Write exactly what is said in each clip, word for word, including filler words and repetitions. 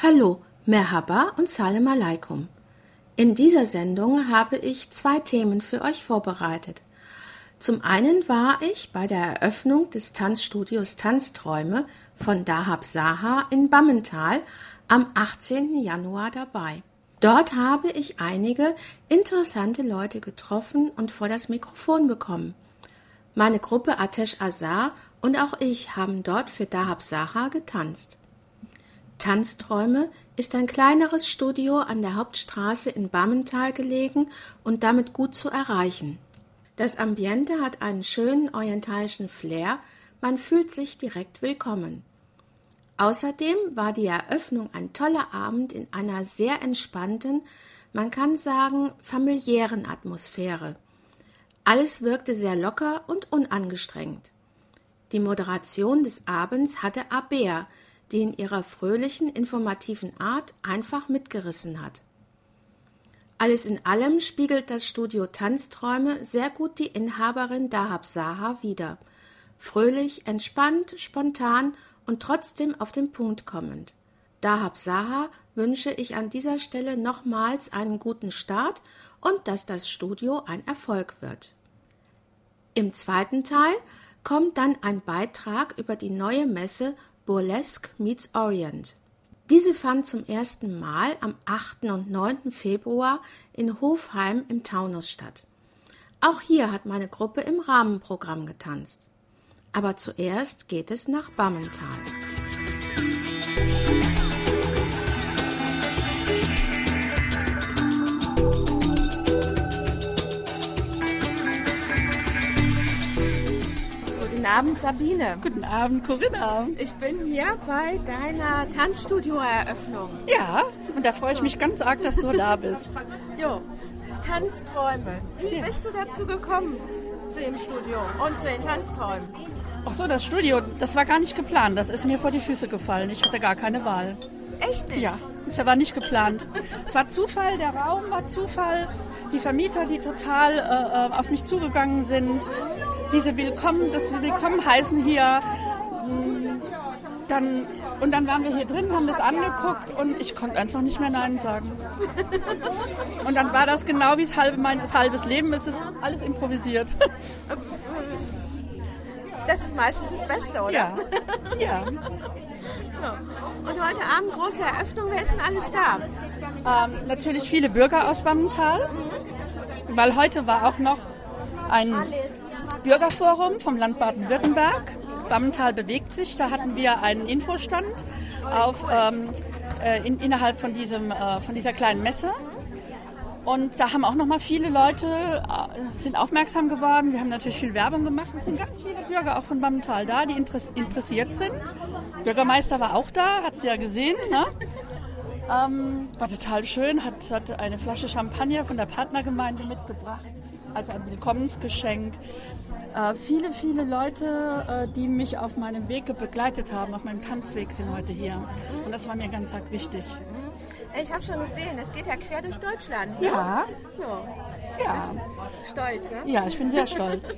Hallo, Merhaba und Salam Alaikum. In dieser Sendung habe ich zwei Themen für euch vorbereitet. Zum einen war ich bei der Eröffnung des Tanzstudios Tanzträume von Dahab Zaha in Bammental am achtzehnten Januar dabei. Dort habe ich einige interessante Leute getroffen und vor das Mikrofon bekommen. Meine Gruppe Atesh Azar und auch ich haben dort für Dahab Zaha getanzt. Tanzträume ist ein kleineres Studio an der Hauptstraße in Bammental gelegen und damit gut zu erreichen. Das Ambiente hat einen schönen orientalischen Flair, man fühlt sich direkt willkommen. Außerdem war die Eröffnung ein toller Abend in einer sehr entspannten, man kann sagen familiären Atmosphäre. Alles wirkte sehr locker und unangestrengt. Die Moderation des Abends hatte Abea, die in ihrer fröhlichen, informativen Art einfach mitgerissen hat. Alles in allem spiegelt das Studio Tanzträume sehr gut die Inhaberin Dahab Zaha wider. Fröhlich, entspannt, spontan und trotzdem auf den Punkt kommend. Dahab Zaha wünsche ich an dieser Stelle nochmals einen guten Start und dass das Studio ein Erfolg wird. Im zweiten Teil kommt dann ein Beitrag über die neue Messe Burlesque meets Orient. Diese fand zum ersten Mal am achten und neunten Februar in Hofheim im Taunus statt. Auch hier hat meine Gruppe im Rahmenprogramm getanzt. Aber zuerst geht es nach Bammental. Guten Abend, Sabine. Guten Abend, Corinna. Ich bin hier bei deiner Tanzstudio-Eröffnung. Ja, und da freue ich mich ganz arg, dass du da bist. Jo, Tanzträume. Wie Ja. bist du dazu gekommen, zu dem Studio und zu den Tanzträumen? Ach so, das Studio, das war gar nicht geplant. Das ist mir vor die Füße gefallen. Ich hatte gar keine Wahl. Echt nicht? Ja, das war nicht geplant. Es war Zufall, der Raum war Zufall. Die Vermieter, die total äh, auf mich zugegangen sind. Diese Willkommen, das Willkommen heißen hier. Dann, und dann waren wir hier drin, haben das angeguckt und ich konnte einfach nicht mehr Nein sagen. Und dann war das genau wie das halbe mein das halbes Leben. Es ist alles improvisiert. Das ist meistens das Beste, oder? Ja, ja. Und heute Abend große Eröffnung. Wer ist denn alles da? Ähm, natürlich viele Bürger aus Bammental, weil heute war auch noch ein Bürgerforum vom Land Baden-Württemberg. Bammental bewegt sich. Da hatten wir einen Infostand auf, ähm, äh, in, innerhalb von, diesem, äh, von dieser kleinen Messe. Und da haben auch noch mal viele Leute äh, sind aufmerksam geworden. Wir haben natürlich viel Werbung gemacht. Es sind ganz viele Bürger auch von Bammental da, die interess- interessiert sind. Bürgermeister war auch da, hat sie ja gesehen. Ne? Ähm, war total schön, hat, hat eine Flasche Champagner von der Partnergemeinde mitgebracht, also ein Willkommensgeschenk. Äh, viele, viele Leute, äh, die mich auf meinem Weg begleitet haben, auf meinem Tanzweg, sind heute hier. Und das war mir ganz arg wichtig. Ich habe schon gesehen, es geht ja quer durch Deutschland. Ne? Ja. Ja. Ja. Stolz, ne? Ja, ich bin sehr stolz.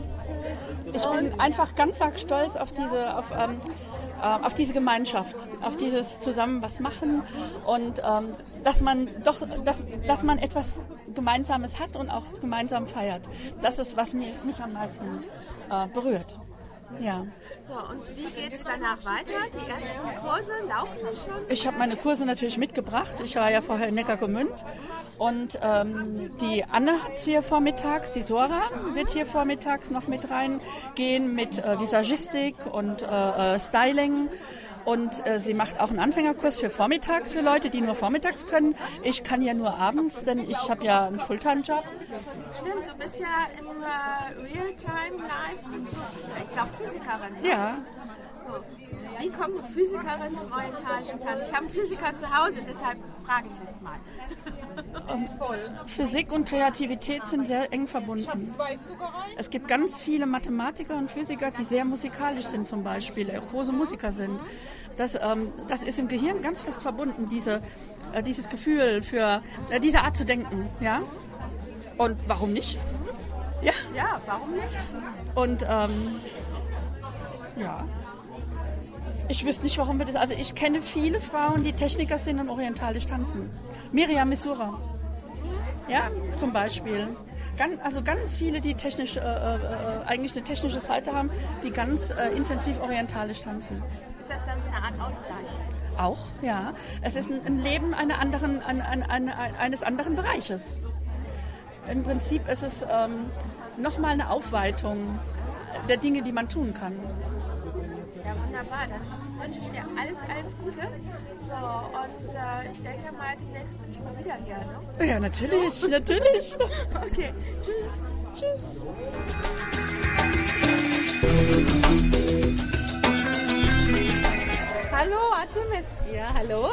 Ich bin einfach ganz arg stolz auf diese, auf, ähm, äh, auf diese Gemeinschaft, auf dieses zusammen was machen und ähm, dass man doch, dass, dass man etwas Gemeinsames hat und auch gemeinsam feiert. Das ist, was mich, mich am meisten äh, berührt. Ja. So, und wie geht es danach weiter? Die ersten Kurse laufen schon? Ich habe meine Kurse natürlich mitgebracht. Ich war ja vorher in Neckargemünd. Und ähm, die Anne hat hier vormittags, die Sora wird hier vormittags noch mit reingehen mit äh, Visagistik und äh, äh, Styling. Und äh, sie macht auch einen Anfängerkurs für vormittags, für Leute, die nur vormittags können. Ich kann ja nur abends, denn ich habe ja einen Fulltime-Job. Stimmt, du bist ja im äh, Realtime-Live, bist du, ich glaube, Physikerin. Ne? Ja. So. Wie kommt eine Physikerin zum orientalischen Tanz? Ich habe einen Physiker zu Hause, deshalb frage ich jetzt mal. Ähm, Physik und Kreativität sind sehr eng verbunden. Es gibt ganz viele Mathematiker und Physiker, die sehr musikalisch sind zum Beispiel, auch große Musiker sind. Das, ähm, das ist im Gehirn ganz fest verbunden, diese, äh, dieses Gefühl für äh, diese Art zu denken. Ja? Und warum nicht? Ja, Ja, warum nicht? und ähm, ja. Ich wüsste nicht, warum wir das... Also ich kenne viele Frauen, die Techniker sind und orientalisch tanzen. Miriam Misura. Ja, zum Beispiel. Ganz, also ganz viele, die technisch, äh, äh, eigentlich eine technische Seite haben, die ganz äh, intensiv orientalisch tanzen. Ist das dann so eine Art Ausgleich? Auch, ja. Es ist ein, ein Leben einer anderen, ein, ein, ein, eines anderen Bereiches. Im Prinzip ist es ähm, nochmal eine Aufweitung der Dinge, die man tun kann. Ja, wunderbar. Dann wünsche ich dir alles, alles Gute. So, und äh, ich denke mal, demnächst bin ich mal wieder hier, ne? Ja, natürlich, natürlich. Okay, tschüss. Tschüss. Hallo, Artemis. Ja, hallo.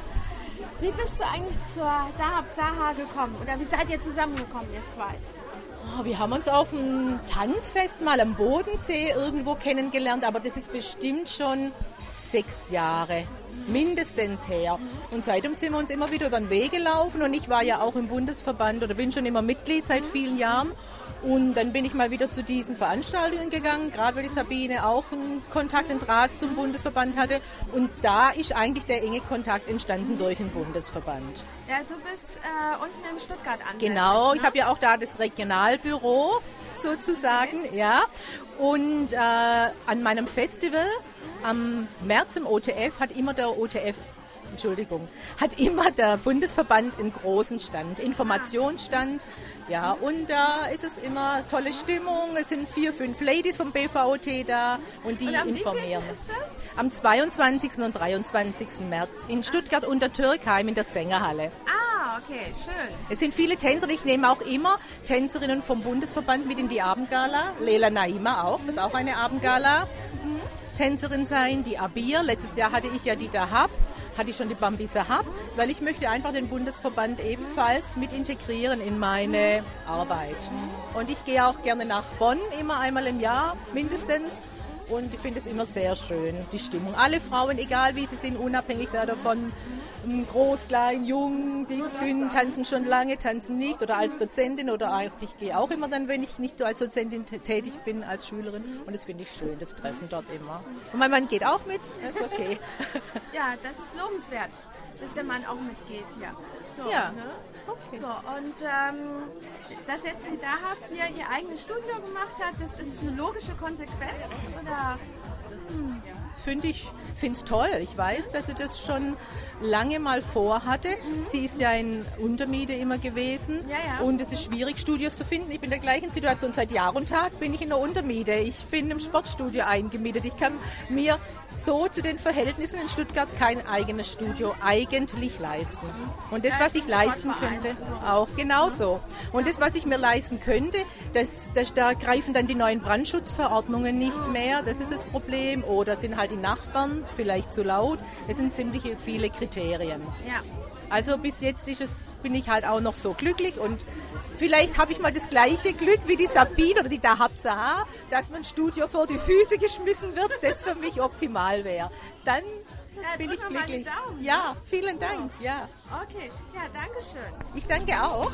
Wie bist du eigentlich zur Dahab Saha gekommen? Oder wie seid ihr zusammengekommen, ihr zwei? Oh, wir haben uns auf einem Tanzfest mal am Bodensee irgendwo kennengelernt, aber das ist bestimmt schon sechs Jahre mindestens her. Und seitdem sind wir uns immer wieder über den Weg gelaufen und ich war ja auch im Bundesverband oder bin schon immer Mitglied seit vielen Jahren. Und dann bin ich mal wieder zu diesen Veranstaltungen gegangen, gerade weil die Sabine auch einen Kontakt, einen Draht zum Bundesverband hatte. Und da ist eigentlich der enge Kontakt entstanden durch den Bundesverband. Ja, du bist äh, unten in Stuttgart ansässig. Genau, ne? ich habe ja auch da das Regionalbüro sozusagen, okay. Ja. Und äh, an meinem Festival am März im O T F hat immer der O T F Entschuldigung, hat immer der Bundesverband einen großen Stand, Informationsstand. Ja, und da ist es immer tolle Stimmung. Es sind vier, fünf Ladies vom B V O T da und die und am informieren. Wie ist das? Am zweiundzwanzigsten und dreiundzwanzigsten März in Stuttgart unter Türkheim in der Sängerhalle. Ah, okay, schön. Es sind viele Tänzer. Ich nehme auch immer Tänzerinnen vom Bundesverband mit in die Abendgala. Leila Naima auch, wird auch eine Abendgala mhm. Tänzerin sein. Die Abir, letztes Jahr hatte ich ja die Dahab. Hatte ich schon die Bambi Sahab, weil ich möchte einfach den Bundesverband ebenfalls mit integrieren in meine Arbeit. Und ich gehe auch gerne nach Bonn, immer einmal im Jahr mindestens. Und ich finde es immer sehr schön, die Stimmung. Alle Frauen, egal wie sie sind, unabhängig davon, groß, klein, jung, dick, dünn, tanzen schon lange, tanzen nicht oder als Dozentin oder auch, ich gehe auch immer dann, wenn ich nicht als Dozentin tätig bin, als Schülerin. Und das finde ich schön, das Treffen dort immer. Und mein Mann geht auch mit, das ist okay. Ja, das ist lobenswert, dass der Mann auch mitgeht hier. So, ja. Ne? Okay. So, und ähm, dass jetzt die Dahab hier ihr eigenes Studio gemacht hat, das ist eine logische Konsequenz? Oder? Hm. Finde ich finde es toll. Ich weiß, dass sie das schon lange mal vorhatte. Mhm. Sie ist ja in Untermiete immer gewesen. Ja, ja. Und es ist schwierig, Studios zu finden. Ich bin in der gleichen Situation. Seit Jahr und Tag bin ich in der Untermiete. Ich bin im Sportstudio eingemietet. Ich kann mir so zu den Verhältnissen in Stuttgart kein eigenes Studio eigentlich leisten. Und das, was ich leisten könnte, auch genauso. Und das, was ich mir leisten könnte, das, das, da greifen dann die neuen Brandschutzverordnungen nicht mehr. Das ist das Problem. Oder sind halt die Nachbarn vielleicht zu laut. Es sind ziemlich viele Kriterien. Ja. Also bis jetzt ist es, bin ich halt auch noch so glücklich und vielleicht habe ich mal das gleiche Glück wie die Sabine oder die Dahab Saha, dass mein Studio vor die Füße geschmissen wird, das für mich optimal wäre. Dann ja, bin ich glücklich. Daumen, ja, vielen Dank. Ja. Okay, ja, danke schön. Ich danke auch.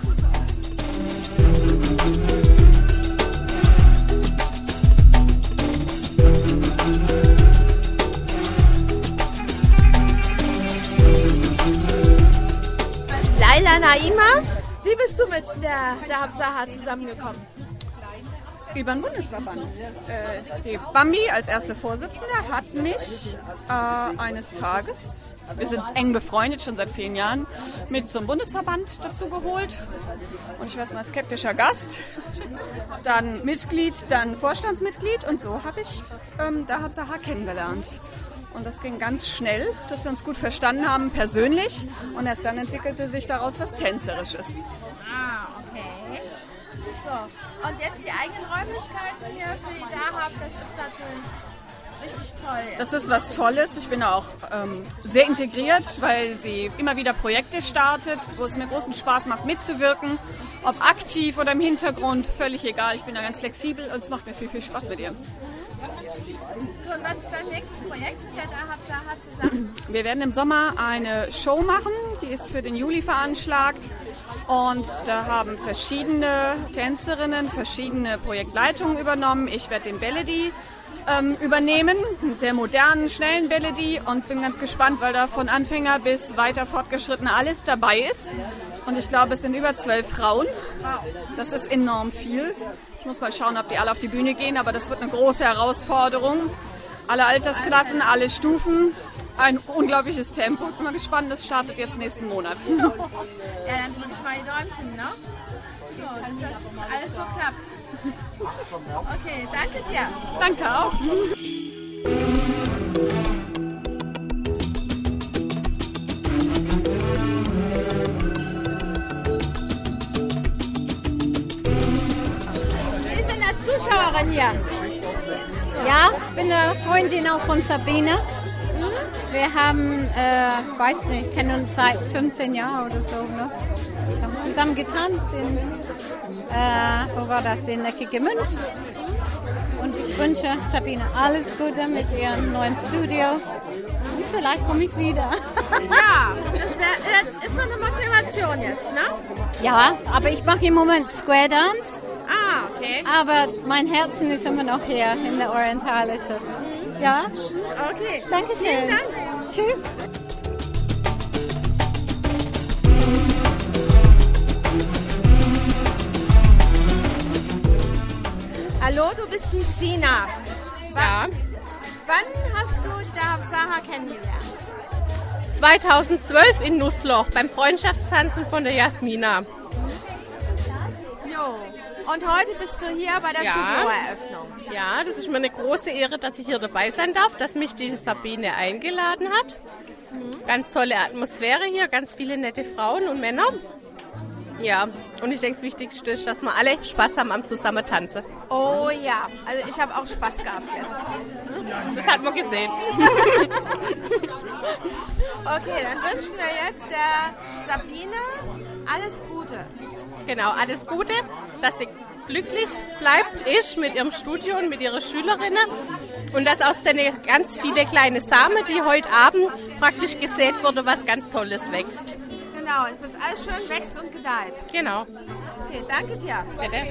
Leila Naima, wie bist du mit der Dahab Saha zusammengekommen? Über den Bundesverband. Äh, die Bambi als erste Vorsitzende hat mich äh, eines Tages, wir sind eng befreundet, schon seit vielen Jahren, mit zum Bundesverband dazu geholt. Und ich war erst mal skeptischer Gast, dann Mitglied, dann Vorstandsmitglied und so habe ich ähm, Dahab Saha kennengelernt. Und das ging ganz schnell, dass wir uns gut verstanden haben, persönlich. Und erst dann entwickelte sich daraus was Tänzerisches. Ah, okay. So, und jetzt die eigenen Räumlichkeiten hier für die Dahab, das ist natürlich richtig toll. Das ist was Tolles. Ich bin auch ähm, sehr integriert, weil sie immer wieder Projekte startet, wo es mir großen Spaß macht, mitzuwirken. Ob aktiv oder im Hintergrund, völlig egal. Ich bin da ganz flexibel und es macht mir viel, viel Spaß mit ihr. So, und was ist dein nächstes Projekt mit der Dahab Saha zusammen? Wir werden im Sommer eine Show machen, die ist für den Juli veranschlagt. Und da haben verschiedene Tänzerinnen verschiedene Projektleitungen übernommen. Ich werde den Melody ähm, übernehmen. Einen sehr modernen, schnellen Melodie und bin ganz gespannt, weil da von Anfänger bis weiter fortgeschritten alles dabei ist. Und ich glaube, es sind über zwölf Frauen. Das ist enorm viel. Ich muss mal schauen, ob die alle auf die Bühne gehen, aber das wird eine große Herausforderung. Alle Altersklassen, alle Stufen. Ein unglaubliches Tempo. Ich bin mal gespannt, das startet jetzt nächsten Monat. Ja, dann drücke ich mal die Däumchen, ne? So, dass das alles so klappt. Okay, danke dir. Danke auch. Wir sind als Zuschauerin hier. Ja, ich bin eine Freundin auch von Sabine. Wir haben, äh, weiß nicht, kennen uns seit fünfzehn Jahren oder so. Ne? Wir haben zusammen getanzt in, äh, wo war das, in Neckargemünd. Und ich wünsche Sabine alles Gute mit ihrem neuen Studio. Und vielleicht komme ich wieder. Ja, das wär, äh, ist so eine Motivation jetzt, ne? Ja, aber ich mache im Moment Square Dance. Ah, okay. Aber mein Herzen ist immer noch hier in der Orientalisches. Ja? Okay. Dankeschön. Vielen Dank. Tschüss. Hallo, du bist die Sina. Ja. Wann hast du Dahab Zaha kennengelernt? zweitausendzwölf in Nussloch beim Freundschaftstanzen von der Jasmina. Jo. Und heute bist du hier bei der Ja. Studioeröffnung. Ja, das ist mir eine große Ehre, dass ich hier dabei sein darf, dass mich die Sabine eingeladen hat. Mhm. Ganz tolle Atmosphäre hier, ganz viele nette Frauen und Männer. Ja, und ich denke, das Wichtigste ist, dass wir alle Spaß haben am Zusammen tanzen. Oh ja, also ich habe auch Spaß gehabt jetzt. Das hat man gesehen. Okay, dann wünschen wir jetzt der Sabine alles Gute. Genau, alles Gute, dass sie glücklich bleibt, ist mit ihrem Studio und mit ihren Schülerinnen. Und dass aus den ganz viele kleine Samen, die heute Abend praktisch gesät wurde, was ganz Tolles wächst. Genau, es ist alles schön wächst und gedeiht. Genau. Okay, danke dir. Bitte.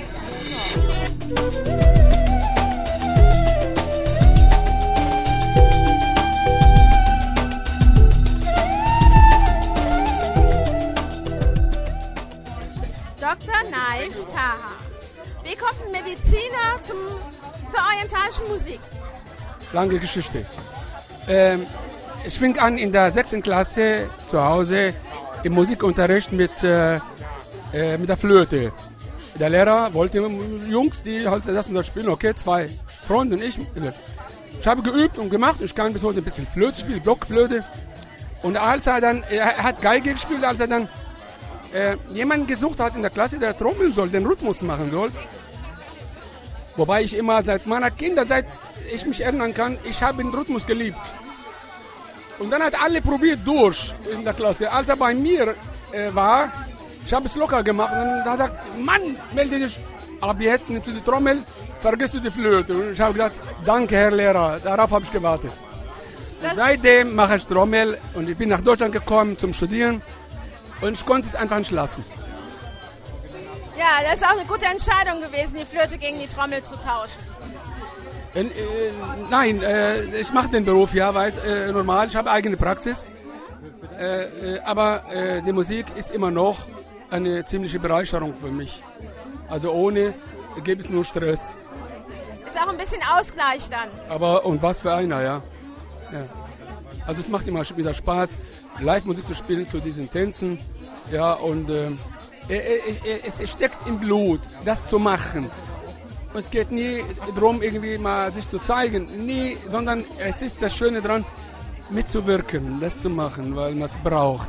Doktor Naif Taha. Wie kommt ein Mediziner zum, zur orientalischen Musik? Lange Geschichte. Ähm, ich fing an in der sechsten Klasse zu Hause im Musikunterricht mit, äh, äh, mit der Flöte. Der Lehrer wollte Jungs, die halt das und das spielen, okay, zwei Freunde und ich. Ich habe geübt und gemacht, ich kann bis heute ein bisschen Flöte spielen, Blockflöte. Und als er dann, er hat Geige gespielt, als er dann äh, jemanden gesucht hat in der Klasse, der trommeln soll, den Rhythmus machen soll. Wobei ich immer seit meiner Kindheit, seit ich mich erinnern kann, ich habe den Rhythmus geliebt. Und dann hat alle probiert durch in der Klasse. Als er bei mir äh, war, ich habe es locker gemacht und dann hat er gesagt, Mann, melde dich. Ab jetzt nimmst du die Trommel, vergisst du die Flöte. Und ich habe gesagt, danke Herr Lehrer, darauf habe ich gewartet. Und seitdem mache ich Trommel und ich bin nach Deutschland gekommen zum Studieren und ich konnte es einfach nicht lassen. Ja, das ist auch eine gute Entscheidung gewesen, die Flöte gegen die Trommel zu tauschen. Äh, äh, nein, äh, ich mache den Beruf ja weit äh, normal, ich habe eigene Praxis. Äh, äh, aber äh, die Musik ist immer noch eine ziemliche Bereicherung für mich. Also ohne gibt es nur Stress. Ist auch ein bisschen Ausgleich dann. Aber und was für einer, ja. ja. Also es macht immer wieder Spaß, Live-Musik zu spielen zu diesen Tänzen. Ja, und äh, es steckt im Blut, das zu machen. Es geht nie darum, irgendwie mal sich zu zeigen, nie, sondern es ist das Schöne daran, mitzuwirken, das zu machen, weil man es braucht.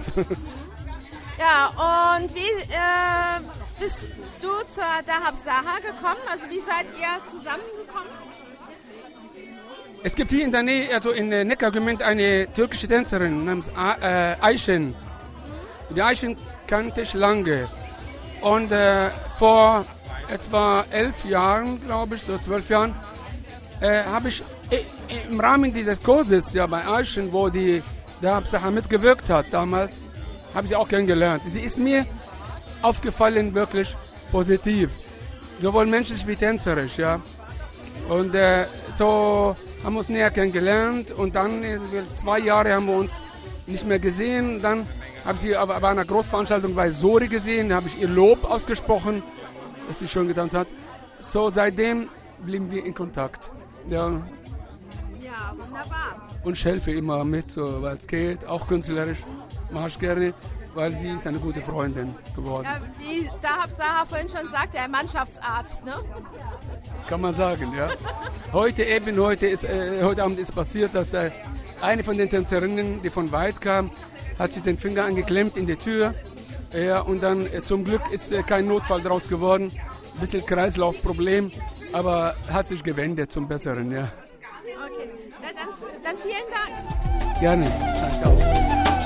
Ja, und wie äh, bist du zur Dahab Zaha gekommen? Also wie seid ihr zusammengekommen? Es gibt hier in der Nähe, also in Neckargemünd, eine türkische Tänzerin namens äh, Ayşen. Die Ayşen kannte ich lange. Und äh, vor etwa elf Jahren, glaube ich, so zwölf Jahren, äh, habe ich äh, im Rahmen dieses Kurses ja bei Ayşen, wo die Dahab Zaha mitgewirkt hat damals, habe ich sie auch kennengelernt. Sie ist mir aufgefallen, wirklich positiv. Sowohl menschlich wie tänzerisch, ja. Und äh, so haben wir uns näher kennengelernt und dann äh, zwei Jahre haben wir uns nicht mehr gesehen. Dann habe ich sie aber bei einer Großveranstaltung bei Sori gesehen, da habe ich ihr Lob ausgesprochen, dass sie schön getanzt hat. So, seitdem blieben wir in Kontakt. Ja. Ja, wunderbar. Und ich helfe immer mit, so, weil es geht, auch künstlerisch, mache ich gerne, weil sie ist eine gute Freundin geworden. Ja, wie Dahab Saha vorhin schon sagte, der Mannschaftsarzt, ne? Kann man sagen, ja. Heute eben, heute, ist, äh, heute Abend ist passiert, dass äh, eine von den Tänzerinnen, die von weit kam, hat sich den Finger angeklemmt in die Tür. Ja, und dann äh, zum Glück ist äh, kein Notfall draus geworden. Ein bisschen Kreislaufproblem, aber hat sich gewendet zum Besseren, ja. Okay, Na, dann, dann vielen Dank. Gerne, danke auch.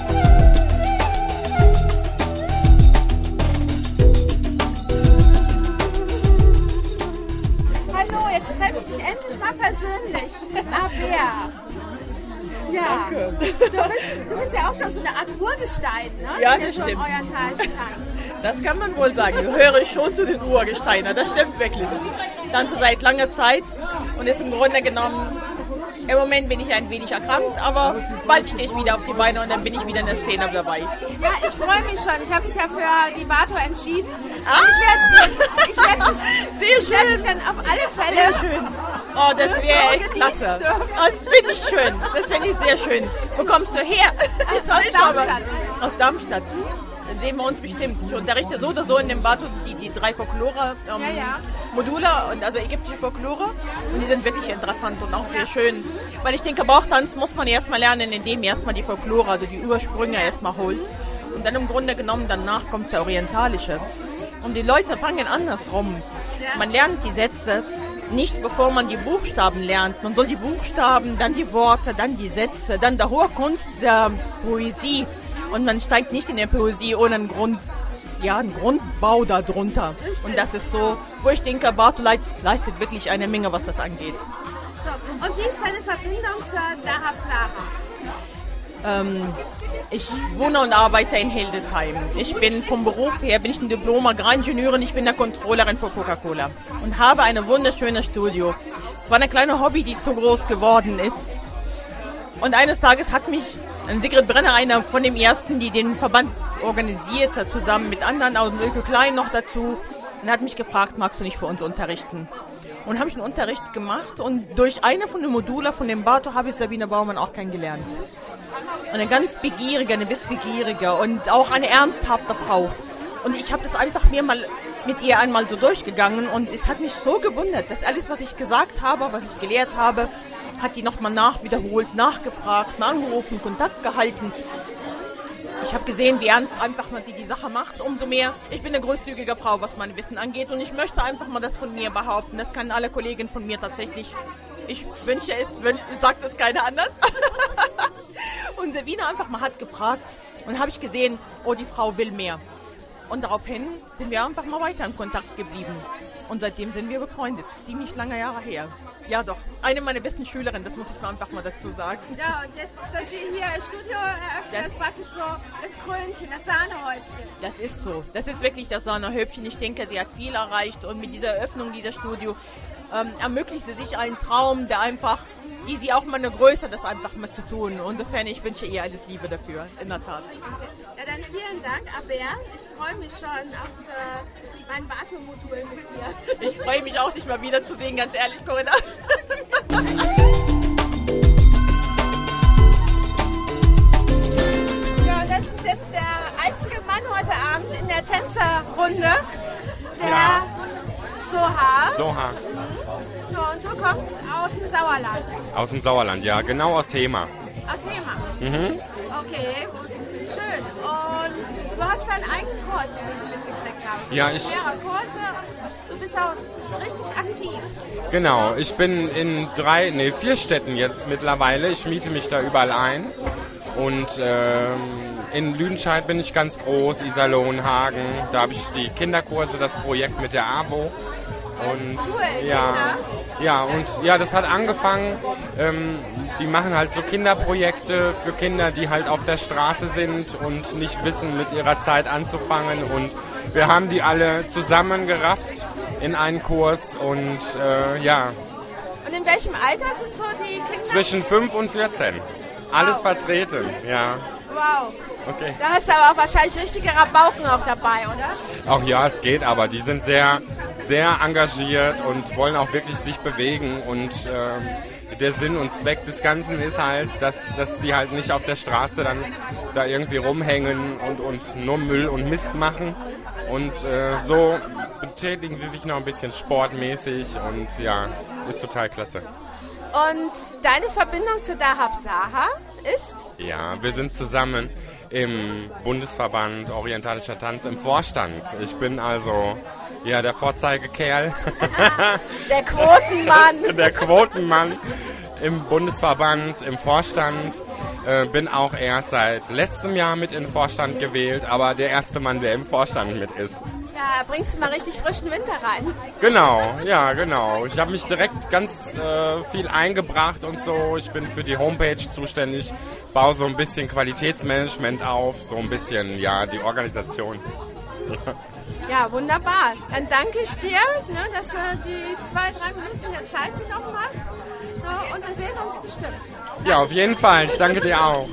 Hallo, jetzt treffe ich dich endlich mal persönlich. Abwehr. Ja. Danke. Du bist, du bist ja auch schon so eine Art Urgestein, ne? Ja, Die das so stimmt. orientalisch tanzt. Das kann man wohl sagen. Ich höre schon zu den Urgesteinen. Das stimmt wirklich. Ich tanze seit langer Zeit und ist im Grunde genommen, im Moment bin ich ein wenig erkrankt, aber bald stehe ich wieder auf die Beine und dann bin ich wieder in der Szene dabei. Ja, ich freue mich schon. Ich habe mich ja für die Bato entschieden. Ah. Und ich werde ich werd mich, Sehr ich werd schön. mich dann auf alle Fälle... Sehr schön. Oh, das wäre echt klasse. Oh, das finde ich schön. Das finde ich sehr schön. Wo kommst du her? Aus Darmstadt. Aus Darmstadt. Dann sehen wir uns bestimmt. Ich unterrichte so oder so in dem Bato die, die drei Folklore-Module, Ja, ja. Module, und also ägyptische Folklore. Und die sind wirklich interessant und auch sehr schön. Weil ich denke, Bauchtanz muss man erstmal lernen, indem man erstmal die Folklore, also die Ursprünge erstmal holt. Und dann im Grunde genommen danach kommt der orientalische. Und die Leute fangen andersrum. Man lernt die Sätze nicht, bevor man die Buchstaben lernt. Man soll die Buchstaben, dann die Worte, dann die Sätze, dann der hohe Kunst der Poesie. Und man steigt nicht in der Poesie ohne einen Grund, ja, einen Grundbau darunter. Und das ist so, wo ich denke, Bato leistet wirklich eine Menge, was das angeht. So. Und wie ist deine Verbindung zur Dahab Saha? Ähm, ich wohne und arbeite in Hildesheim. Ich bin vom Beruf her, bin ich ein Diplom-Agraringenieurin, ich bin der Controllerin für Coca-Cola und habe ein wunderschönes Studio. Es war eine kleine Hobby, die zu groß geworden ist. Und eines Tages hat mich Sigrid Brenner, einer von den ersten, die den Verband organisierte, zusammen mit anderen, aus Silke Klein noch dazu, und hat mich gefragt, magst du nicht für uns unterrichten? Und habe ich einen Unterricht gemacht und durch eine von den Modulen von dem Bato habe ich Sabine Baumann auch kennengelernt. Eine ganz begierige, eine wissbegierige und auch eine ernsthafte Frau. Und ich habe das einfach mir mal mit ihr einmal so durchgegangen und es hat mich so gewundert, dass alles, was ich gesagt habe, was ich gelehrt habe, hat die nochmal nach wiederholt, nachgefragt, angerufen, Kontakt gehalten. Ich habe gesehen, wie ernst einfach man sie die Sache macht, umso mehr. Ich bin eine großzügige Frau, was mein Wissen angeht und ich möchte einfach mal das von mir behaupten. Das kann alle Kolleginnen von mir tatsächlich. Ich wünsche es, wünsche, sagt es keiner anders. Und Sabine einfach mal hat gefragt und dann habe ich gesehen, oh, die Frau will mehr. Und daraufhin sind wir einfach mal weiter in Kontakt geblieben. Und seitdem sind wir befreundet. Ziemlich lange Jahre her. Ja doch, eine meiner besten Schülerinnen, das muss ich mal einfach mal dazu sagen. Ja, und jetzt, dass ihr hier ein Studio eröffnet, das ist praktisch so das Krönchen, das Sahnehäubchen. Das ist so. Das ist wirklich das Sahnehäubchen. Ich denke, sie hat viel erreicht und mit dieser Eröffnung dieser Studio ähm, ermöglicht sie sich einen Traum, der einfach, die sie auch mal eine Größe, das einfach mal zu tun. Insofern, ich wünsche ihr alles Liebe dafür, in der Tat. Ja, dann vielen Dank, Aber. Ich freue mich schon auf äh, mein Bato-Modul mit dir. Ich freue mich auch, dich mal wiederzusehen, ganz ehrlich, Corinna. Ja, und das ist jetzt der einzige Mann heute Abend in der Tänzerrunde, der Ja. Soha. Soha. So, und du kommst aus dem Sauerland. Aus dem Sauerland, ja, genau aus Hema. Aus Hema. Mhm. Okay, schön. Und du hast deinen eigenen Kurs, wie ich mitgekriegt habe. Ja, ich- Mehrere Kurse. Du bist auch richtig aktiv. Genau, ich bin in drei, nee, vier Städten jetzt mittlerweile. Ich miete mich da überall ein. Und ähm, in Lüdenscheid bin ich ganz groß, Iserlohn, Hagen. Da habe ich die Kinderkurse, das Projekt mit der AWO. Und Cool, ja, Kinder. ja, und ja, das hat angefangen. Ähm, die machen halt so Kinderprojekte für Kinder, die halt auf der Straße sind und nicht wissen, mit ihrer Zeit anzufangen. Und wir haben die alle zusammengerafft in einen Kurs und äh, ja, welchem Alter sind so die Kinder? Zwischen fünf und vierzehn. Alles wow. vertreten, ja. Wow. Okay. Da hast du aber auch wahrscheinlich richtige Rabauken auch dabei, oder? Auch ja, es geht, aber die sind sehr, sehr engagiert und wollen auch wirklich sich bewegen. Und äh, der Sinn und Zweck des Ganzen ist halt, dass, dass die halt nicht auf der Straße dann da irgendwie rumhängen und, und nur Müll und Mist machen. Und äh, so betätigen sie sich noch ein bisschen sportmäßig und ja, ist total klasse. Und deine Verbindung zu Dahab Saha ist? Ja, wir sind zusammen im Bundesverband Orientalischer Tanz im Vorstand. Ich bin also ja der Vorzeigekerl. Der Quotenmann. Der Quotenmann im Bundesverband, im Vorstand. Äh, bin auch erst seit letztem Jahr mit in den Vorstand gewählt, aber der erste Mann, der im Vorstand mit ist. Ja, bringst du mal richtig frischen Winter rein. Genau, ja, genau. Ich habe mich direkt ganz äh, viel eingebracht und so. Ich bin für die Homepage zuständig, baue so ein bisschen Qualitätsmanagement auf, so ein bisschen, ja, die Organisation. Ja, wunderbar. Dann danke ich dir, ne, dass du die zwei, drei Minuten der Zeit genommen hast. Ne, und wir sehen uns bestimmt. Ja, auf jeden Fall. Ich danke dir auch.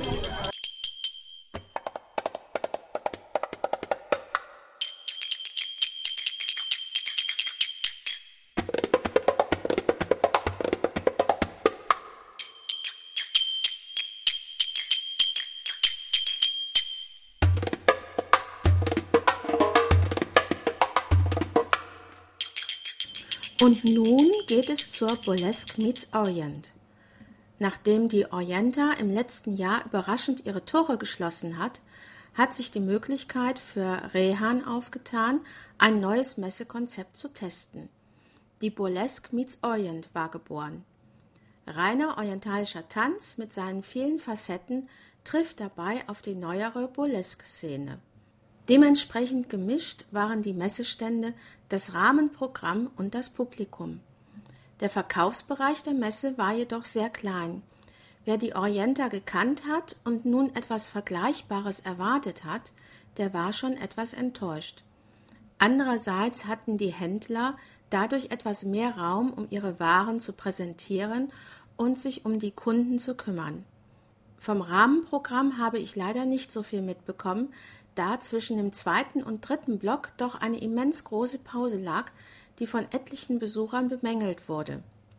Und nun geht es zur Burlesque Meets Orient. Nachdem die Orienta im letzten Jahr überraschend ihre Tore geschlossen hat, hat sich die Möglichkeit für Rehan aufgetan, ein neues Messekonzept zu testen. Die Burlesque Meets Orient war geboren. Reiner orientalischer Tanz mit seinen vielen Facetten trifft dabei auf die neuere Burlesque-Szene. Dementsprechend gemischt waren die Messestände, das Rahmenprogramm und das Publikum. Der Verkaufsbereich der Messe war jedoch sehr klein. Wer die Orienta gekannt hat und nun etwas Vergleichbares erwartet hat, der war schon etwas enttäuscht. Andererseits hatten die Händler dadurch etwas mehr Raum, um ihre Waren zu präsentieren und sich um die Kunden zu kümmern. Vom Rahmenprogramm habe ich leider nicht so viel mitbekommen, da zwischen dem zweiten und dritten Block doch eine immens große Pause lag, die von etlichen Besuchern bemängelt wurde.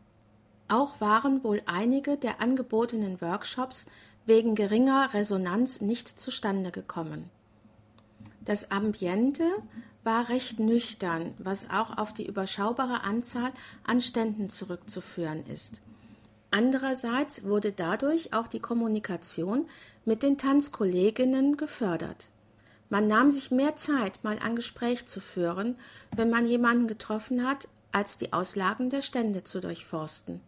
Auch waren wohl einige der angebotenen Workshops wegen geringer Resonanz nicht zustande gekommen. Das Ambiente war recht nüchtern, was auch auf die überschaubare Anzahl an Ständen zurückzuführen ist. Andererseits wurde dadurch auch die Kommunikation mit den Tanzkolleginnen gefördert. Man nahm sich mehr Zeit, mal ein Gespräch zu führen, wenn man jemanden getroffen hat, als die Auslagen der Stände zu durchforsten.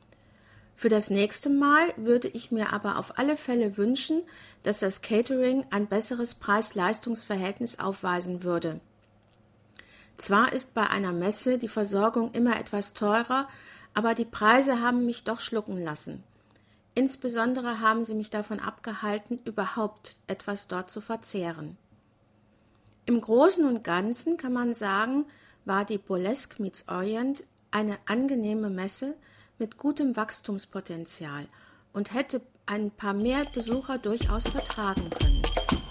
Für das nächste Mal würde ich mir aber auf alle Fälle wünschen, dass das Catering ein besseres Preis-Leistungs-Verhältnis aufweisen würde. Zwar ist bei einer Messe die Versorgung immer etwas teurer, aber die Preise haben mich doch schlucken lassen. Insbesondere haben sie mich davon abgehalten, überhaupt etwas dort zu verzehren. Im Großen und Ganzen kann man sagen, war die Burlesque Meets Orient eine angenehme Messe mit gutem Wachstumspotenzial und hätte ein paar mehr Besucher durchaus vertragen können.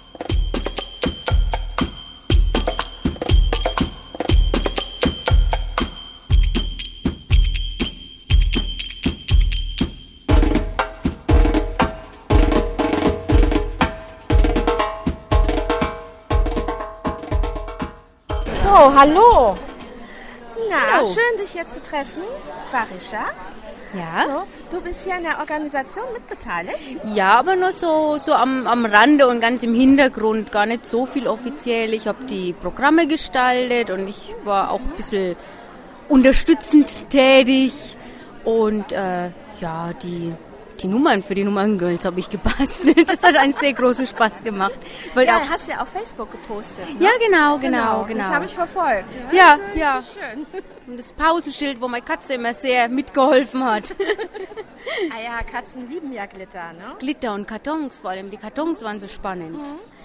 So, hallo. Na, Hallo. schön, dich hier zu treffen. Farisha. Ja? So, du bist hier an der Organisation mitbeteiligt? Ja, aber nur so, so am, am Rande und ganz im Hintergrund, gar nicht so viel offiziell. Ich habe die Programme gestaltet und ich war auch ein bisschen unterstützend tätig. Und äh, ja, die, die Nummern für die Nummerngirls habe ich gebastelt. Das hat einen sehr großen Spaß gemacht. Weil Ja, auch, hast du ja auf Facebook gepostet. Ne? ja, genau, genau, genau. Das habe ich verfolgt. Ja, das ist ja. richtig schön. Und das Pausenschild, wo meine Katze immer sehr mitgeholfen hat. Ah ja, Katzen lieben ja Glitter, ne? Glitter und Kartons, vor allem die Kartons waren so spannend.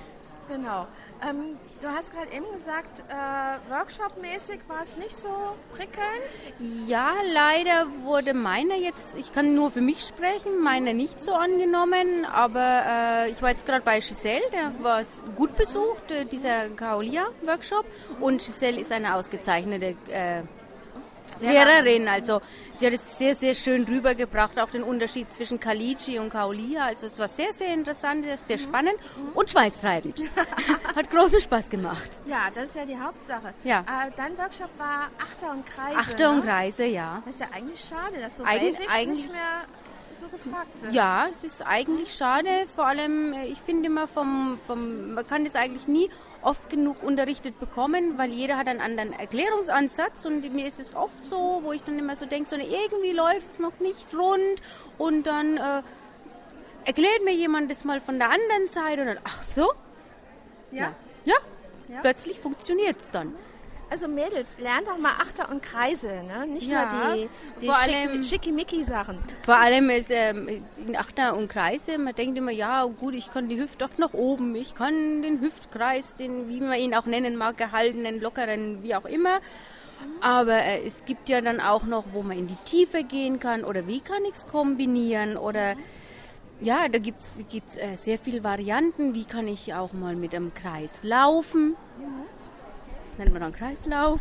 Genau. Ähm, du hast gerade eben gesagt, äh, workshopmäßig war es nicht so prickelnd? Ja, leider wurde meine jetzt, ich kann nur für mich sprechen, meine nicht so angenommen, aber äh, ich war jetzt gerade bei Giselle, der war gut besucht, äh, dieser Kaolia-Workshop, und Giselle ist eine ausgezeichnete äh, Lehrerin, also sie hat es sehr, sehr schön rübergebracht, auch den Unterschied zwischen Kalichi und Kaolia, also es war sehr, sehr interessant, sehr spannend und schweißtreibend. Hat großen Spaß gemacht. Ja, das ist ja die Hauptsache. Ja. Äh, dein Workshop war Achter und Kreise. Achter und ne? Kreise, ja. Das ist ja eigentlich schade, dass so Eig- Basics eigentlich- nicht mehr so gefragt sind. Ja, es ist eigentlich schade, vor allem, äh, ich finde immer, vom, vom, man kann das eigentlich nie oft genug unterrichtet bekommen, weil jeder hat einen anderen Erklärungsansatz, und mir ist es oft so, wo ich dann immer so denke, so, irgendwie läuft es noch nicht rund, und dann äh, erklärt mir jemand das mal von der anderen Seite und dann, ach so? Ja? Ja, Ja. plötzlich funktioniert es dann. Also Mädels, lernt doch mal Achter und Kreise, ne? Nicht Ja, nur die, die vor schick, allem- schickimicki-Sachen. Vor allem ist ähm, in Achter und Kreise, man denkt immer, ja gut, ich kann die Hüfte auch nach oben, ich kann den Hüftkreis, den, wie man ihn auch nennen mag, gehaltenen, lockeren, wie auch immer. Aber äh, es gibt ja dann auch noch, wo man in die Tiefe gehen kann, oder wie kann ich es kombinieren, oder ja, da gibt es äh, sehr viele Varianten. Wie kann ich auch mal mit einem Kreis laufen? Das nennt man dann Kreislauf.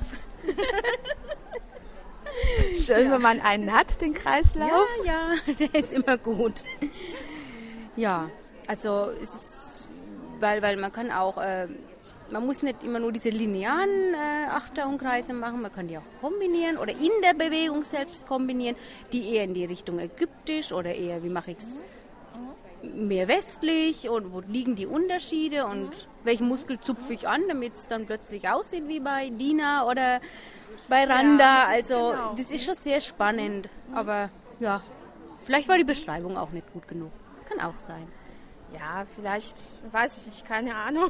Schön, wenn man einen hat, den Kreislauf. Ja, ja, der ist immer gut. Ja, also es ist, weil, weil man kann auch, äh, man muss nicht immer nur diese linearen äh, Achter und Kreise machen, man kann die auch kombinieren oder in der Bewegung selbst kombinieren, die eher in die Richtung ägyptisch oder eher, wie mache ich es, mehr westlich, und wo liegen die Unterschiede und welchen Muskel zupfe ich an, damit es dann plötzlich aussieht wie bei Dina oder bei Randa. Ja, also genau. das ist schon sehr spannend, aber ja, vielleicht war die Beschreibung auch nicht gut genug. Kann auch sein. Ja, vielleicht, weiß ich nicht, keine Ahnung.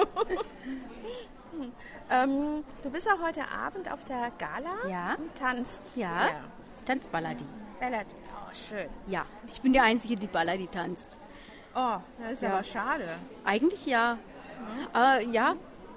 ähm, du bist auch heute Abend auf der Gala Ja. und tanzt. Ja, Ja. Tanzballadi. Ballad. Oh, schön. Ja, ich bin die Einzige, die Balladi tanzt. Oh, das ist Ja. aber schade. Eigentlich ja. Äh, ja.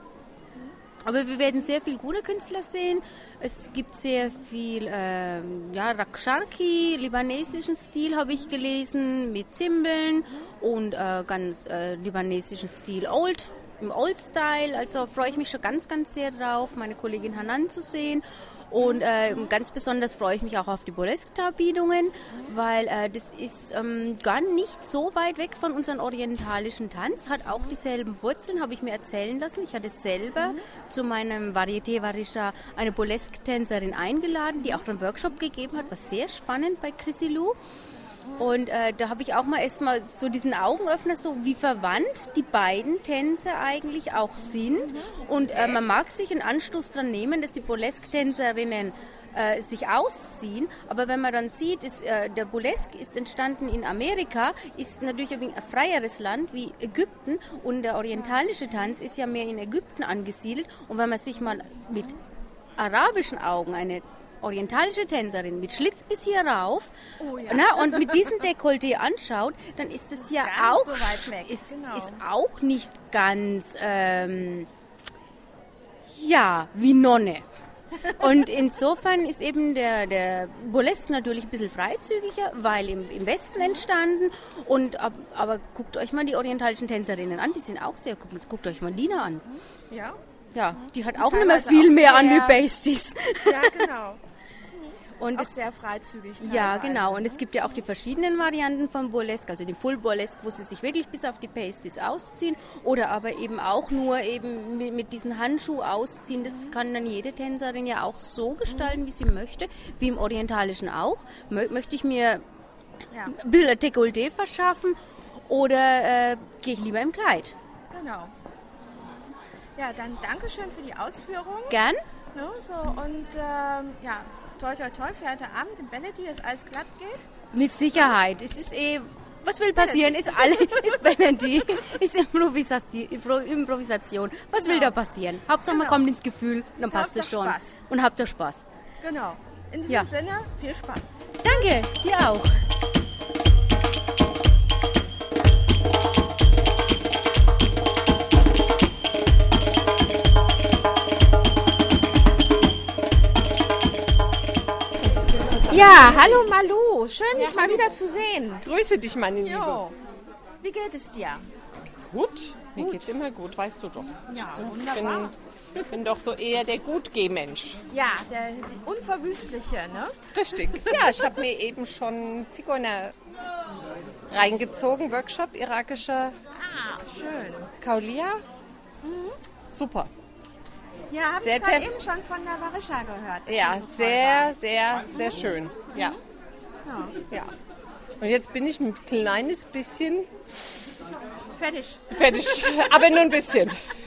Aber wir werden sehr viel gute Künstler sehen. Es gibt sehr viel ähm, ja, Raksharki, libanesischen Stil habe ich gelesen, mit Zimbeln und äh, ganz äh, libanesischen Stil Old, im Old Style. Also freue ich mich schon ganz, ganz sehr drauf, meine Kollegin Hanan zu sehen. Und äh, ganz besonders freue ich mich auch auf die Burlesque-Darbietungen, weil äh, das ist ähm, gar nicht so weit weg von unserem orientalischen Tanz, hat auch dieselben Wurzeln, habe ich mir erzählen lassen. Ich hatte selber mhm. zu meinem Varieté Varisha eine Burlesque-Tänzerin eingeladen, die auch einen Workshop gegeben hat, war sehr spannend bei Chrissy Lou. Und äh, da habe ich auch mal erstmal so diesen Augenöffner, so wie verwandt die beiden Tänze eigentlich auch sind. Und äh, man mag sich einen Anstoß dran nehmen, dass die Burlesque-Tänzerinnen äh, sich ausziehen. Aber wenn man dann sieht, ist, äh, der Burlesque ist entstanden in Amerika, ist natürlich ein freieres Land wie Ägypten. Und der orientalische Tanz ist ja mehr in Ägypten angesiedelt. Und wenn man sich mal mit arabischen Augen eine orientalische Tänzerin mit Schlitz bis hier rauf Oh ja. na, und mit diesem Dekolleté anschaut, dann ist es ja gar auch, nicht so weit weg, ist, genau. ist auch nicht ganz, ähm, ja, wie Nonne. Und insofern ist eben der, der Burlesque natürlich ein bisschen freizügiger, weil im, im Westen entstanden. Und, ab, aber guckt euch mal die orientalischen Tänzerinnen an, die sind auch sehr, guckt, guckt euch mal Dina an. Ja. Ja, die hat Und auch nicht mehr teilweise viel auch mehr an wie sehr- Pasties. Ja, genau. Und Auch es, sehr freizügig. ja, teilweise, genau. ne? Und es gibt ja auch die verschiedenen Varianten von Burlesque, also den Full Burlesque, wo sie sich wirklich bis auf die Pasties ausziehen, oder aber eben auch nur eben mit, mit diesen Handschuh ausziehen. Das kann dann jede Tänzerin ja auch so gestalten, wie sie möchte, wie im Orientalischen auch. Mö möchte ich mir Ja. ein bisschen Dekolleté verschaffen oder äh, gehe ich lieber im Kleid? Genau. Ja, dann Dankeschön für die Ausführung. Gern? Ne, so, und ähm, ja, toi toi toi für heute Abend in Belledy, dass alles glatt geht. Mit Sicherheit. Es ist eh, was will passieren? Ist alle, ist Belledy, ist Improvisation. Improvisation. Was will Genau. da passieren? Hauptsache man Genau. kommt ins Gefühl, dann passt es Hauptsache schon. Spaß. Und habt ihr Spaß. Genau. In diesem Ja. Sinne, viel Spaß. Danke, dir auch. Ja, hallo Malu. Schön, ja, dich mal wieder zu sehen. Grüße dich, meine Liebe. Jo. Wie geht es dir? Gut, mir geht's immer gut, weißt du doch. Ja, ich wunderbar. bin, bin doch so eher der Gutgeh-Mensch. Ja, der die Unverwüstliche, ne? Richtig. Ja, ich habe mir eben schon Zigeuner reingezogen, Workshop, irakische ah, schön. Kaulia. Mhm. Super. Ja, habe ich gerade eben schon von der Varisha gehört. Ja, so sehr, sehr, sehr schön. Ja. Ja. ja. Und jetzt bin ich ein kleines bisschen fertig. Fertig, aber nur ein bisschen.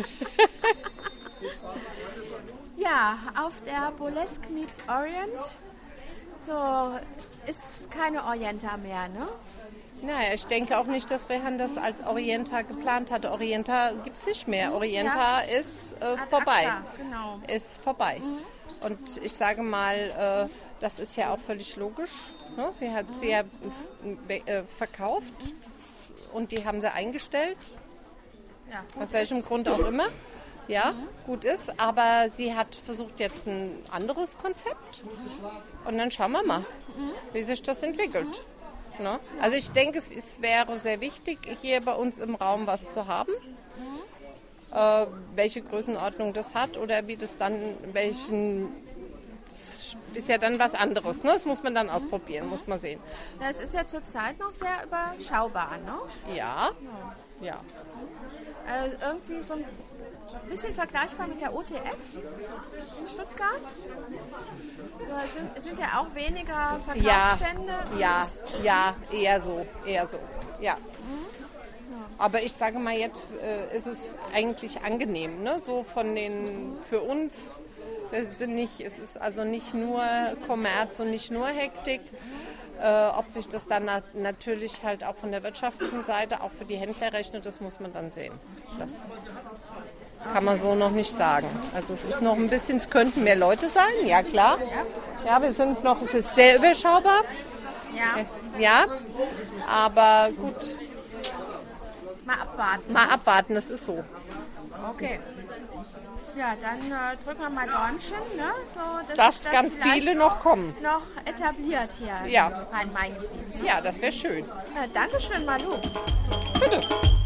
Ja, auf der Burlesque Meets Orient so ist keine Orienta mehr, ne? Naja, ich denke auch nicht, dass Rehan das als Orienta geplant hatte. Orienta gibt es nicht mehr. Orienta ja. ist äh, vorbei. Acta, genau. Ist vorbei. Mhm. Und ich sage mal, äh, das ist ja auch völlig logisch. Ne? Sie hat sie ja äh, verkauft und die haben sie eingestellt. Ja, aus welchem ist. Grund auch immer. Ja, mhm. gut ist. Aber sie hat versucht jetzt ein anderes Konzept. Und dann schauen wir mal, mhm. wie sich das entwickelt. Mhm. Ne? Also ich denke, es, es wäre sehr wichtig, hier bei uns im Raum was zu haben. Mhm. Äh, welche Größenordnung das hat oder wie das dann, welchen, das ist ja dann was anderes. Ne? Das muss man dann ausprobieren, muss man sehen. Das ist ja zurzeit noch sehr überschaubar, ne? Ja, ja. Also irgendwie so ein bisschen vergleichbar mit der O T F in Stuttgart. So, es sind, es sind ja auch weniger Verkaufsstände. Ja, ja, ja, eher so, eher so, ja. Aber ich sage mal, jetzt äh, ist es eigentlich angenehm, ne? So von den, für uns, es, sind nicht, es ist also nicht nur Kommerz und nicht nur Hektik. Äh, ob sich das dann na- natürlich halt auch von der wirtschaftlichen Seite auch für die Händler rechnet, das muss man dann sehen. Das kann man so noch nicht sagen. Also es ist noch ein bisschen, es könnten mehr Leute sein, ja klar. Ja, wir sind noch, es ist sehr überschaubar. Ja. Ja, aber gut. Mal abwarten. Mal abwarten, das ist so. Okay. Ja, dann äh, drücken wir mal Däumchen, ne? So, dass dass das ganz viele noch kommen. Noch etabliert hier ja. in Rhein-Main-Gebiet. Ne? Ja, das wäre schön. Ja, Dankeschön, Malu. Bitte.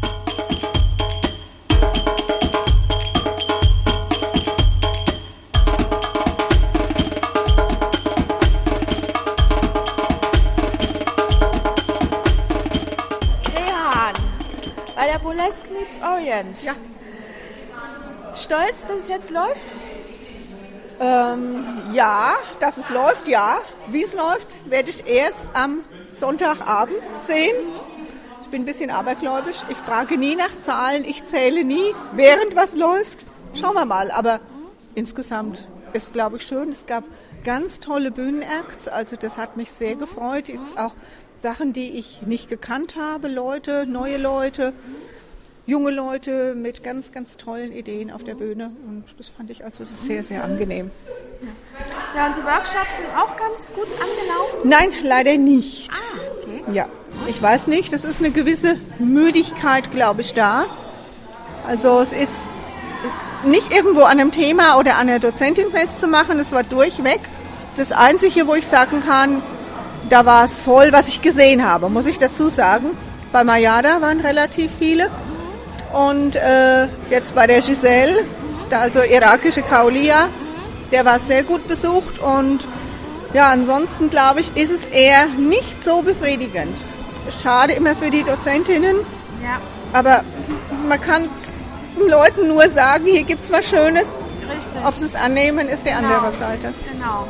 Rehan, bei der Burlesque Meets Orient. Ja. Stolz, dass es jetzt läuft? Ähm, ja, dass es läuft, ja. Wie es läuft, werde ich erst am Sonntagabend sehen. Ich bin ein bisschen abergläubisch. Ich frage nie nach Zahlen, ich zähle nie, während was läuft. Schauen wir mal, aber insgesamt ist, glaube ich, schön. Es gab ganz tolle Bühnenacts, also das hat mich sehr gefreut. Jetzt auch Sachen, die ich nicht gekannt habe, Leute, neue Leute. Junge Leute mit ganz, ganz tollen Ideen auf der Bühne und das fand ich also sehr, sehr angenehm. Ja, und die Workshops sind auch ganz gut angelaufen? Nein, leider nicht. Ah, okay. Ja, ich weiß nicht, das ist eine gewisse Müdigkeit, glaube ich, da. Also es ist nicht irgendwo an einem Thema oder an einer Dozentin festzumachen, es war durchweg. Das Einzige, wo ich sagen kann, da war es voll, was ich gesehen habe, muss ich dazu sagen. Bei Mayada waren relativ viele. Und äh, jetzt bei der Giselle, also irakische Kaulia, der war sehr gut besucht. Und ja, ansonsten glaube ich, ist es eher nicht so befriedigend. Schade immer für die Dozentinnen, ja. Aber man kann den Leuten nur sagen, hier gibt es was Schönes. Richtig. Ob sie es annehmen, ist die genau. andere Seite. Genau.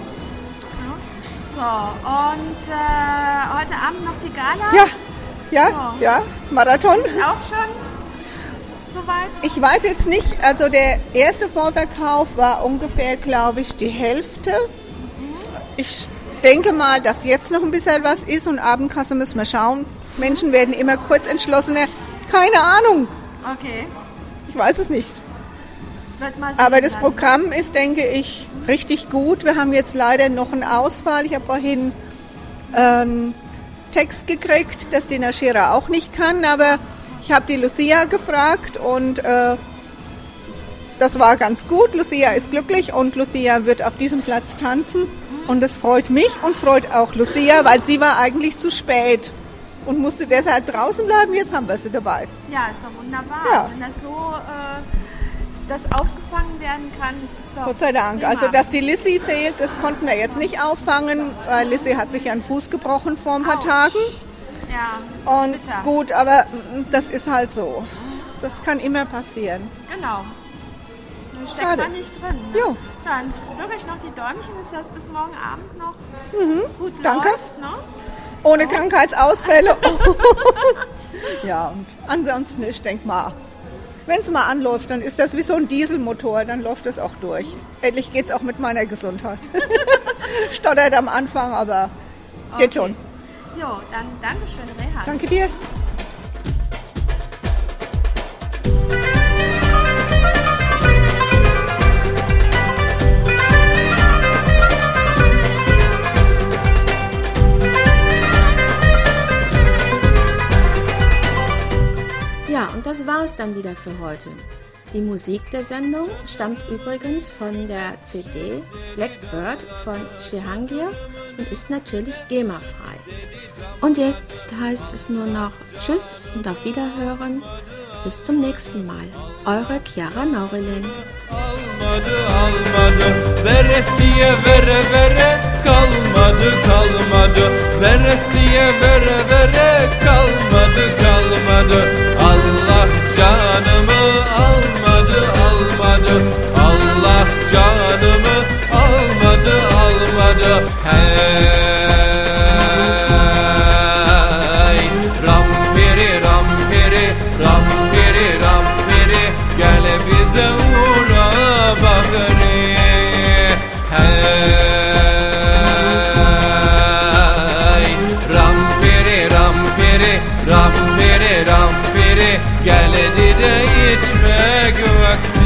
So, und äh, heute Abend noch die Gala? Ja, ja, so. ja, Marathon. Ist auch schon soweit? Ich weiß jetzt nicht, also der erste Vorverkauf war ungefähr, glaube ich, die Hälfte. Ich denke mal, dass jetzt noch ein bisschen was ist und Abendkasse müssen wir schauen. Menschen werden immer kurz entschlossener. Keine Ahnung. Okay. Ich weiß es nicht. Wird mal sehen, aber das dann. Programm ist, denke ich, richtig gut. Wir haben jetzt leider noch einen Ausfall. Ich habe vorhin einen Text gekriegt, das die Nashira auch nicht kann, aber ich habe die Lucia gefragt und äh, das war ganz gut. Lucia ist glücklich und Lucia wird auf diesem Platz tanzen Und das freut mich und freut auch Lucia, weil sie war eigentlich zu spät und musste deshalb draußen bleiben. Jetzt haben wir sie dabei. Ja, ist doch wunderbar. Ja. Wenn das so äh, das aufgefangen werden kann, das ist doch Gott sei Dank. prima. Also, dass die Lissy fehlt, das konnten wir jetzt nicht auffangen, weil Lissy hat sich einen Fuß gebrochen vor ein paar Ouch. Tagen. Ja, das ist Und bitter. gut, aber mm, das ist halt so. Das kann immer passieren. Genau. Da steckt Schade. man nicht drin. Ne? Jo. Dann drücke ich noch die Däumchen, dass das bis morgen Abend noch Mhm. gut Danke. läuft. Ne? Ohne Krankheitsausfälle. Ja, und ansonsten, ich denke mal, wenn es mal anläuft, dann ist das wie so ein Dieselmotor, dann läuft es auch durch. Endlich geht es auch mit meiner Gesundheit. Stottert am Anfang, aber geht schon. Jo, dann Dankeschön, Rehan. Danke dir. Ja, und das war es dann wieder für heute. Die Musik der Sendung stammt übrigens von der C D Blackbird von Jehangir und ist natürlich GEMA-frei. Und jetzt heißt es nur noch Tschüss und auf Wiederhören. Bis zum nächsten Mal. Eure Chiara Naurilin. Almadı almadı veresiye vere vere kalmadı kalmadı veresiye vere vere kalmadı kalmadı Allah canımı almadı almadı Allah canımı almadı almadı hey rampiri rampiri rampiri rampiri gel bize uğra bakri hey rampiri rampiri rampiri rampiri gel de içmek vakti